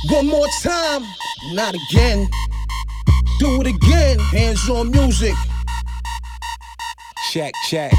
One more time, not again. Do it again, hands on music. Check, check.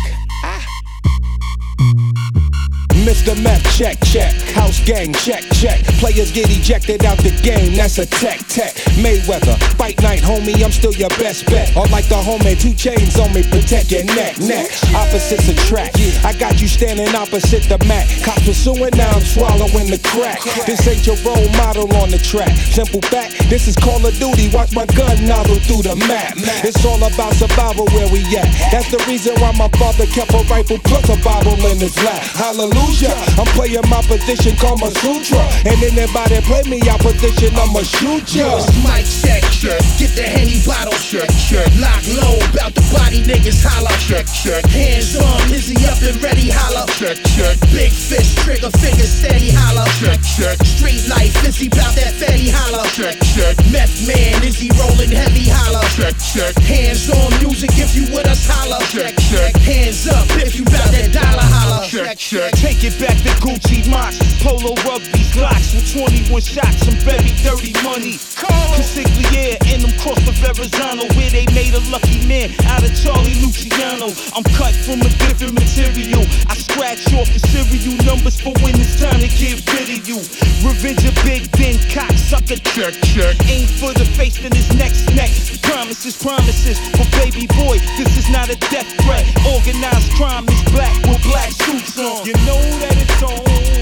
Mr. Meth, check, check. House gang, check, check. Players get ejected out the game, that's a tech. Mayweather, fight night, homie, I'm still your best bet. Or like the homie, 2 chains on me, protect your neck. Opposites attract. I got you standing opposite the mat. Cops pursuing, now I'm swallowing the crack. This ain't your role model on the track. Simple fact, this is Call of Duty. Watch my gun nozzle through the map. It's all about survival where we at. That's the reason why my father kept a rifle plus a Bible in his lap. Hallelujah. I'm playing my position, Kama Sutra. And anybody play me opposition, I'ma shoot ya. Yo, it's mic check, check. Get the Henny bottle, check, check. Lock low, bout the body niggas holla, check, check. Hands on, Izzy up and ready, holla, check, check. Big fish, trigger finger steady, holla, check, check. Street life, Izzy bout that fatty, holla, check, check. Meth man, Izzy rolling heavy, holla, check, check. Hands on music, if you with us, holla, check, check. Hands up, if you bout that dollar, holla, check, check. Take it back to Gucci Mosh, Polo Rugby's Glocks with 21 shots, some very dirty money. Consigliere in them cross of Verrazano, where they made a lucky man out of Charlie Luciano. I'm cut from a different material. I scratch off the serial numbers for when it's time to get rid of you. Revenge a big Ben cocksucker. Check, check. Aim for the face, then his next neck. Promises, but baby boy, this is not a death threat. Organized crime is black with black suits on. You know that it's on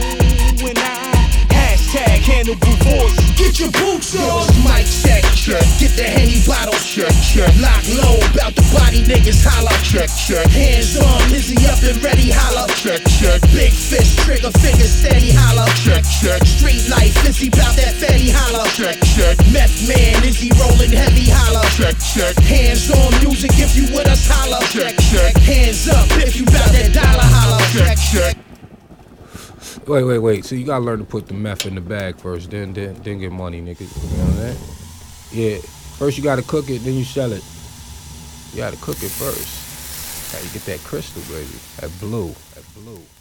when I hashtag Hannibal Voice. Get your boots on. Yo, it's mic check, check. Get the Henny bottle, check, check. Lock low, bout the body niggas holla, check, check. Hands on, Izzy up and ready, holla, check, check. Big fish, trigger finger steady, holla, check, check. Street life, Izzy bout that fatty, holla, check, check. Meth man, Izzy rolling heavy, holla, check, check. Hands on music, if you with us, holla, check, check. Hands up, if you bout that dollar, holla, check, check. Wait. So you gotta learn to put the meth in the bag first, then get money, nigga. You know that? Yeah. First you gotta cook it, then you sell it. You gotta cook it first. How you get that crystal, baby? That blue.